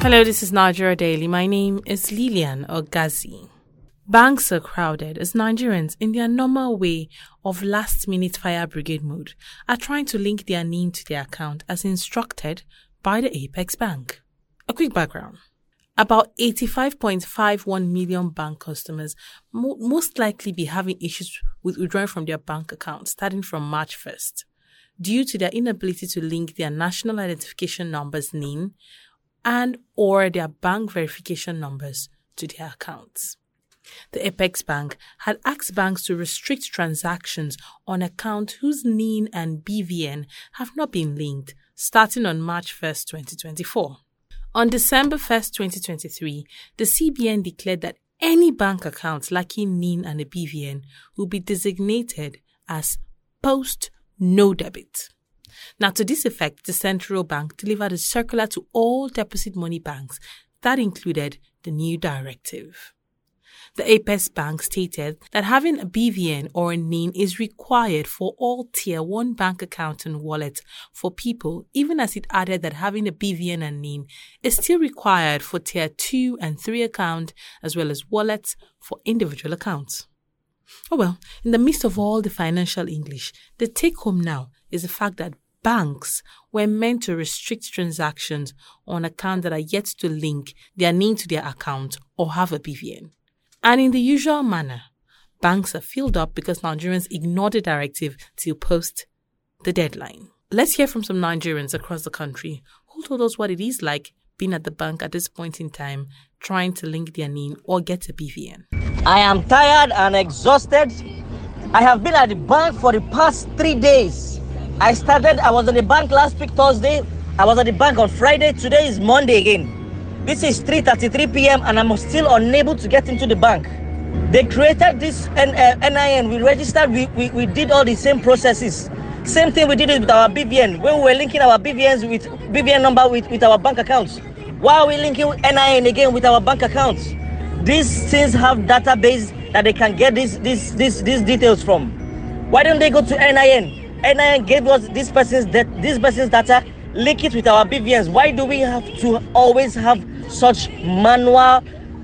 Hello, this is Nigeria Daily. My name is Lilian Ogazi. Banks are crowded as Nigerians, in their normal way of last-minute fire brigade mode, are trying to link their NIN to their account as instructed by the Apex Bank. A quick background. About 85.51 million bank customers most likely be having issues with withdrawing from their bank accounts starting from March 1st due to their inability to link their national identification numbers NIN and or their bank verification numbers to their accounts. The Apex Bank had asked banks to restrict transactions on accounts whose NIN and BVN have not been linked starting on March 1st, 2024. On December 1st, 2023, the CBN declared that any bank account lacking NIN and a BVN will be designated as post-no debit. Now, to this effect, the central bank delivered a circular to all deposit money banks that included the new directive. The Apex Bank stated that having a BVN or a NIN is required for all Tier 1 bank accounts and wallets for people, even as it added that having a BVN and NIN is still required for Tier 2 and 3 accounts as well as wallets for individual accounts. Oh well, in the midst of all the financial English, the take-home now is the fact that banks were meant to restrict transactions on accounts that are yet to link their NIN to their account or have a BVN. And in the usual manner, banks are filled up because Nigerians ignored the directive till post the deadline. Let's hear from some Nigerians across the country who told us what it is like being at the bank at this point in time, trying to link their NIN or get a BVN. I am tired and exhausted. I have been at the bank for the past 3 days. I was at the bank last week, Thursday. I was at the bank on Friday. Today is Monday again. This is 3:33 p.m. and I'm still unable to get into the bank. They created this NIN. We registered. We did all the same processes. Same thing we did it with our BVN. When we were linking our BVNs with BVN number with our bank accounts. Why are we linking NIN again with our bank accounts? These things have database that they can get these details from. Why don't they go to NIN? NIN gave us this person's data, link it with our BVNs. Why do we have to always have such manual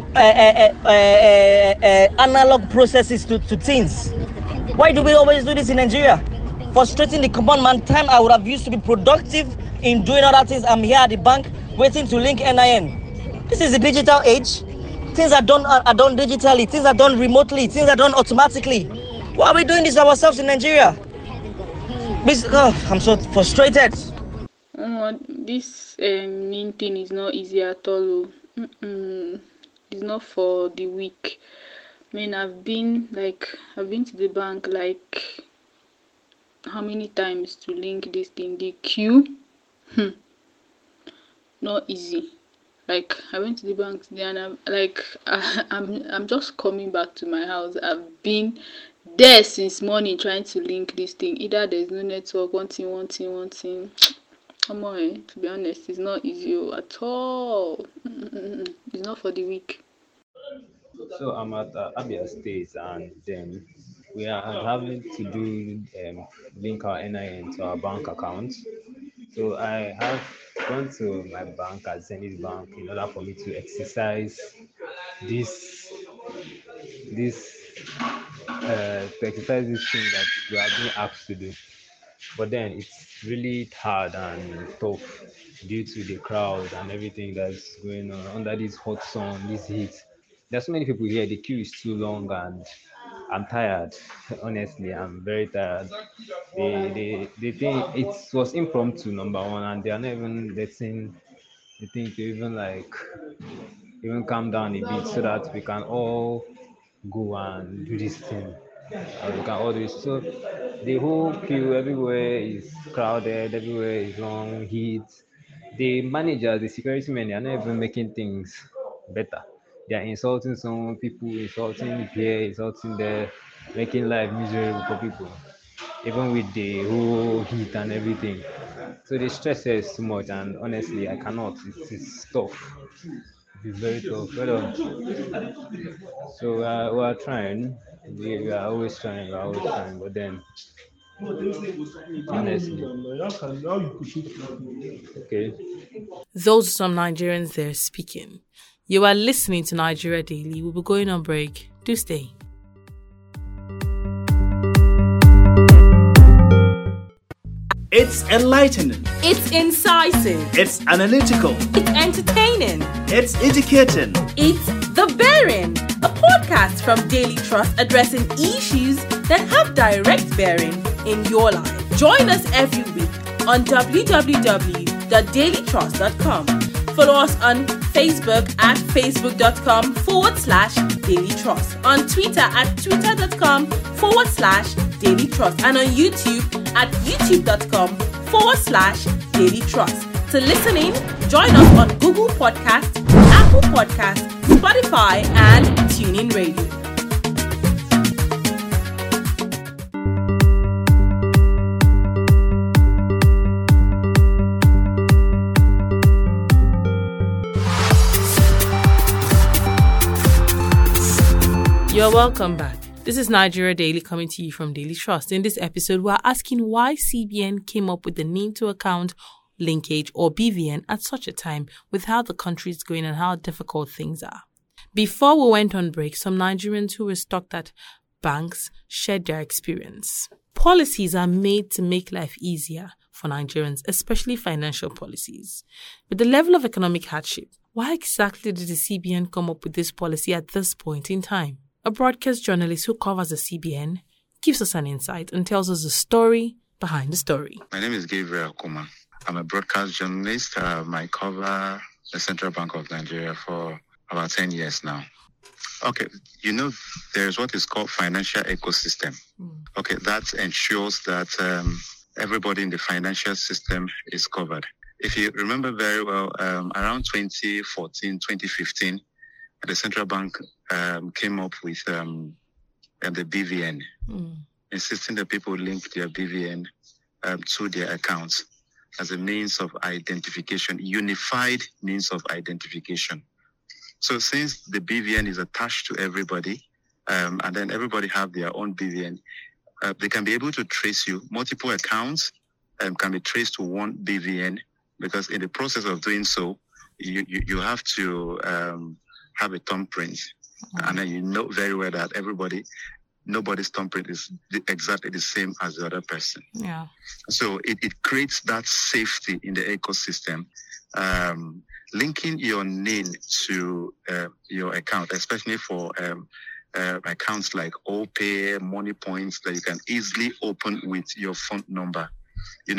analog processes to things? Why do we always do this in Nigeria? Frustrating the common man. Time I would have used to be productive in doing other things. I'm here at the bank waiting to link NIN. This is the digital age. Things are done digitally. Things are done remotely. Things are done automatically. Why are we doing this ourselves in Nigeria? I'm so frustrated. This NIN thing is not easy at all. It's not for the weak. I mean, I've been to the bank like how many times to link this thing? The queue, not easy. Like I went to the bank today and I'm just coming back to my house. I've been there since morning trying to link this thing. Either there's no network, one thing. Come on, to be honest, it's not easy at all. It's not for the weak. So I'm at Abia State, and then we are having to do link our NIN to our bank account. So I have gone to my bank at Zenith Bank in order for me to exercise this this thing that we are being asked to do. But then it's really hard and tough due to the crowd and everything that's going on under this hot sun, this heat. There's so many people here. The queue is too long, and I'm tired. Honestly, I'm very tired. The thing, it was impromptu, number one, and they are not even letting the thing to even calm down a bit so that we can all go and do this thing. We can all do it. So the whole queue everywhere is crowded, everywhere is long, heat. The managers, the security men, they are not even making things better. They are insulting some people, insulting here, insulting there, making life miserable for people, even with the whole heat and everything. So the stress here is too much, and honestly, I cannot. It's tough. It's very tough. So we are trying. We are always trying. We are always trying. But then Honestly. Okay. Those are some Nigerians there speaking. You are listening to Nigeria Daily. We'll be going on break. Do stay. It's enlightening. It's incisive. It's analytical. It's entertaining. It's educating. It's The Bearing, a podcast from Daily Trust addressing issues that have direct bearing in your life. Join us every week on www.dailytrust.com. Follow us on Facebook at facebook.com/Daily Trust, on Twitter at twitter.com/Daily Trust, and on YouTube at youtube.com/Daily Trust. To listen in, join us on Google Podcasts, Apple Podcasts, Spotify, and TuneIn Radio. You're welcome back. This is Nigeria Daily coming to you from Daily Trust. In this episode, we're asking why CBN came up with the name to account linkage, or BVN, at such a time with how the country is going and how difficult things are. Before we went on break, some Nigerians who were stuck at banks shared their experience. Policies are made to make life easier for Nigerians, especially financial policies. With the level of economic hardship, why exactly did the CBN come up with this policy at this point in time? A broadcast journalist who covers the CBN gives us an insight and tells us the story behind the story. My name is Gabriel Akuma. I'm a broadcast journalist. I cover the Central Bank of Nigeria for about 10 years now. Okay, there's what is called financial ecosystem. Okay, that ensures that everybody in the financial system is covered. If you remember very well, around 2014, 2015, the Central Bank came up with the BVN, insisting that people link their BVN to their accounts as a means of identification, unified means of identification. So since the BVN is attached to everybody, and then everybody have their own BVN, they can be able to trace you. Multiple accounts can be traced to one BVN, because in the process of doing so, you have to have a thumbprint. And then you know very well that nobody's thumbprint is exactly the same as the other person. Yeah. So it creates that safety in the ecosystem. Linking your name to your account, especially for accounts like OPay, Money Points that you can easily open with your phone number. It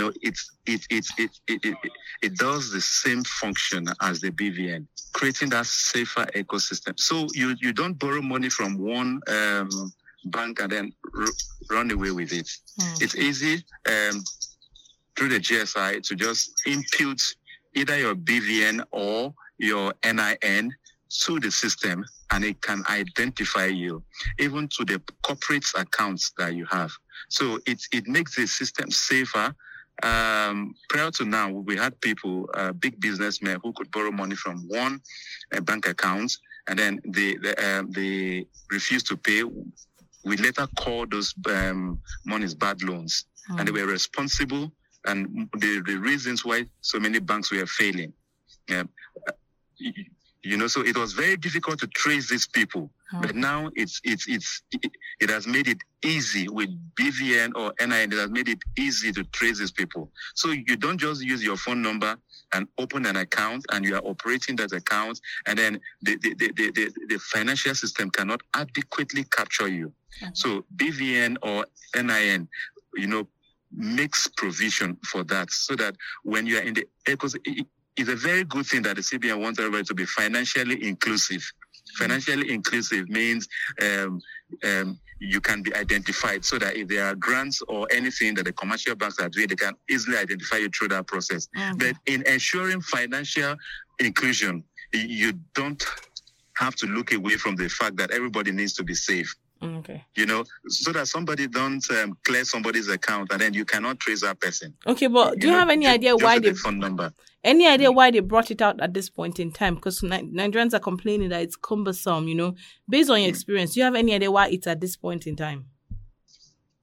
does the same function as the BVN, creating that safer ecosystem. So you don't borrow money from one bank and then run away with it. It's easy through the GSI to just impute either your BVN or your NIN to the system, and it can identify you, even to the corporate accounts that you have. So it makes the system safer. Prior to now, we had people, big businessmen, who could borrow money from one bank account, and then they refused to pay. We later called those monies bad loans, and they were responsible. And the reasons why so many banks were failing, so it was very difficult to trace these people. But now it has made it easy with BVN or NIN. It has made it easy to trace these people. So you don't just use your phone number and open an account, and you are operating that account, and then the financial system cannot adequately capture you. So BVN or NIN, makes provision for that, so that when you are in the ecosystem, it's a very good thing that the CBN wants everybody to be financially inclusive. Financially inclusive means you can be identified, so that if there are grants or anything that the commercial banks are doing, they can easily identify you through that process. But in ensuring financial inclusion, you don't have to look away from the fact that everybody needs to be safe. Okay. So that somebody don't clear somebody's account, and then you cannot trace that person. Okay, but do you have any idea why the phone number? Any idea why they brought it out at this point in time? Because Nigerians are complaining that it's cumbersome. Based on your experience, do you have any idea why it's at this point in time?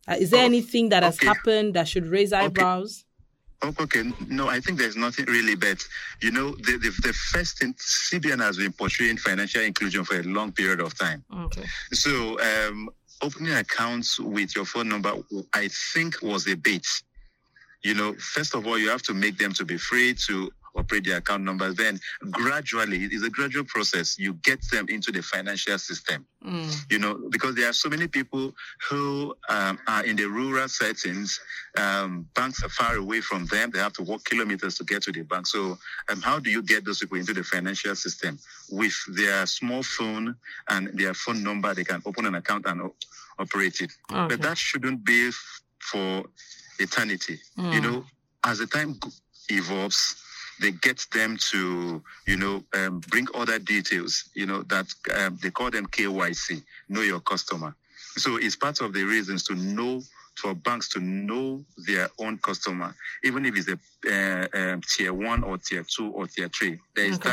Is there anything that has happened that should raise eyebrows? Okay, no, I think there's nothing really, but the first thing, CBN has been portraying financial inclusion for a long period of time. Okay. So opening accounts with your phone number, I think, was a bait. First of all, you have to make them to be free to operate the account numbers. Then gradually, it's a gradual process. You get them into the financial system, because there are so many people who are in the rural settings. Banks are far away from them. They have to walk kilometers to get to the bank. So how do you get those people into the financial system? With their small phone and their phone number, they can open an account and operate it. Okay. But that shouldn't be for eternity. As the time evolves, they get them to, bring other details, that they call them KYC, know your customer. So it's part of the reasons for banks to know their own customer, even if it's a tier 1 or tier 2 or tier 3. There is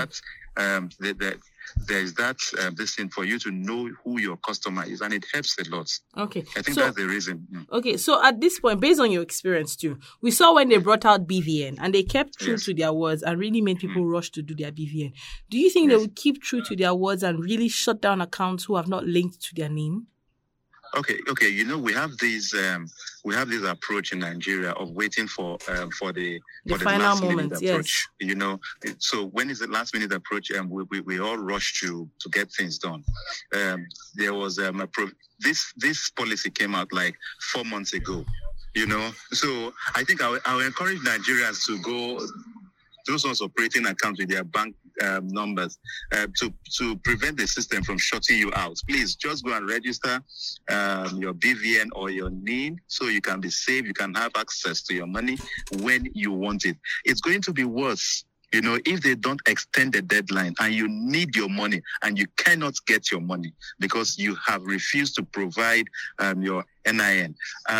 this thing for you to know who your customer is, and it helps a lot. Okay. I think that's the reason. Okay, so at this point, based on your experience too, we saw when they brought out BVN and they kept true to their words and really made people rush to do their BVN. Do you think they would keep true to their words and really shut down accounts who have not linked to their name? Okay. We have this approach in Nigeria of waiting for the final last moment, minute approach. So when is the last minute approach? We all rush to get things done. There was this policy came out like 4 months ago. So I think I will encourage Nigerians to go. Those ones operating accounts with their bank numbers to prevent the system from shutting you out. Please just go and register your BVN or your NIN so you can be safe. You can have access to your money when you want it. It's going to be worse, if they don't extend the deadline and you need your money and you cannot get your money because you have refused to provide your NIN.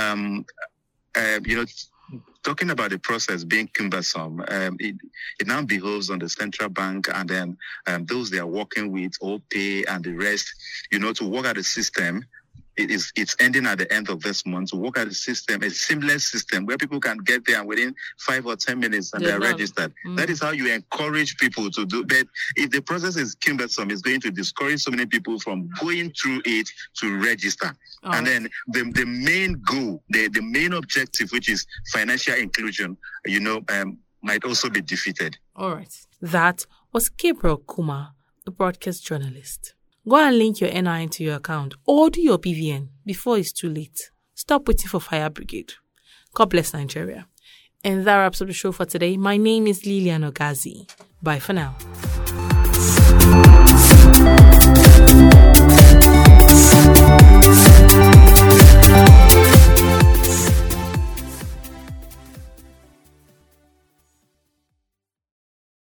Talking about the process being cumbersome, it now behoves on the central bank and then those they are working with, OPay and the rest, to work at the system. It's ending at the end of this month, to work at the system, a seamless system where people can get there and within 5 or 10 minutes and they're registered. That is how you encourage people to do. But if the process is cumbersome, it's going to discourage so many people from going through it to register. And then the main goal, the main objective, which is financial inclusion, might also be defeated. All right. That was Gabriel Kumar, a broadcast journalist. Go and link your NIN to your account or do your BVN before it's too late. Stop waiting for Fire Brigade. God bless Nigeria. And that wraps up the show for today. My name is Lilian Ogazi. Bye for now.